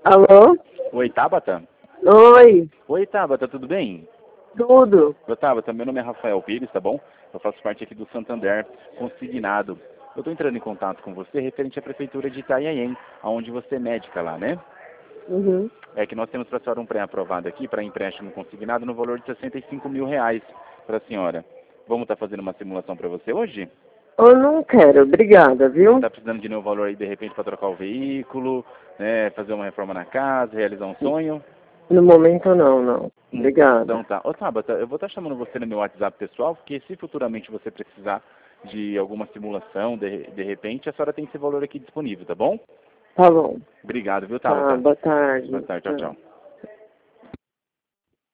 Alô? Oi, Tabata? Oi, Oi, Tabata, tudo bem? tudo. Oi, Tabata, meu nome é Rafael Pires, tá bom? Eu faço parte aqui do Santander Consignado. Eu estou entrando em contato com você referente à Prefeitura de Itanhaém, onde você é médica lá, né? Uhum. É que nós temos para a senhora um pré-aprovado aqui para empréstimo consignado no valor de R$ 65.000 para a senhora. Vamos estar fazendo uma simulação para você hoje? Eu não quero, obrigada, Você viu? está precisando de nenhum valor aí, de repente, para trocar o veículo, né, fazer uma reforma na casa, realizar um sonho? No momento não. Então Obrigada. tá. Ô Tabata, eu vou estar chamando você no meu WhatsApp pessoal, porque se futuramente você precisar de alguma simulação, de repente, a senhora tem esse valor aqui disponível, tá bom? Tá bom. Obrigado, viu, Tá, Tabata? boa Boa tarde. tarde, tchau, Tchau. tchau.